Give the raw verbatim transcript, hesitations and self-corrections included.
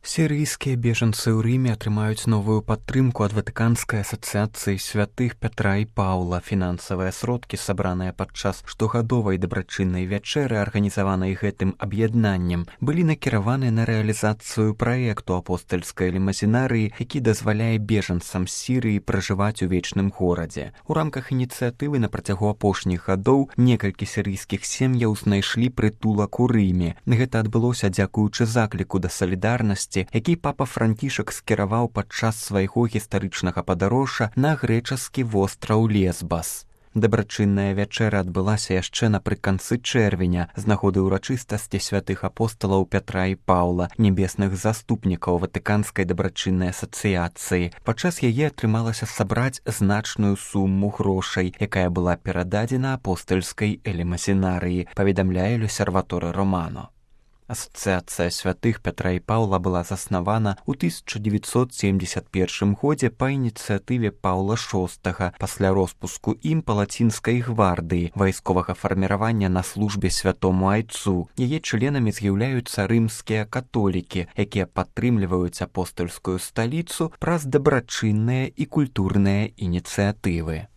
Сірыйскія бежанцы ў Рыме атрымаюць новую падтрымку ад Ватыканскай асацыяцыі святых Пятра і Паўла. Фінансавыя сродкі, сабраныя падчас штогадовай дабрачыннай вячэры, арганізаванай гэтым аб'яднаннем, былі накіраваны на рэалізацыю праекту апостальскай лімазінарыі, які дазваляе бежанцам з Сірыі пражываць у вечным горадзе. У рамках ініцыятывы на працягу апошніх гадоў некалькі сірыйскіх сем'яў знайшлі прытулак у Рыме. Гэта адбылося дзякуючы закліку да салідарнасці, які папа Францішак скіраваў падчас свайго гістарычнага падарожжа на грэчаскі востраў Лесбас. Дабрачынная вячэра адбылася яшчэ напрыканцы чэрвеня з нагоды ўрачыстасці святых апосталаў Пятра і Паўла, небесных заступнікаў Ватыканскай дабрачыннай асацыяцыі. Падчас яе атрымалася сабраць значную суму грошай, якая была перададзена апостальскай элемасінарыі, паведамляе L'Osservatore Romano. Асацыяцыя святых Пятра і Паўла была заснавана ў тысяча дзевяцьсот семдзесят першым годзе па ініцыятыве Паўла шостага пасля роспуску ім палацінскай гвардыі, вайсковага фарміравання на службе святому айцу. Яе членамі з'яўляюцца рымскія католікі, якія падтрымліваюць апостальскую сталіцу праз дабрачынныя і культурныя ініцыятывы.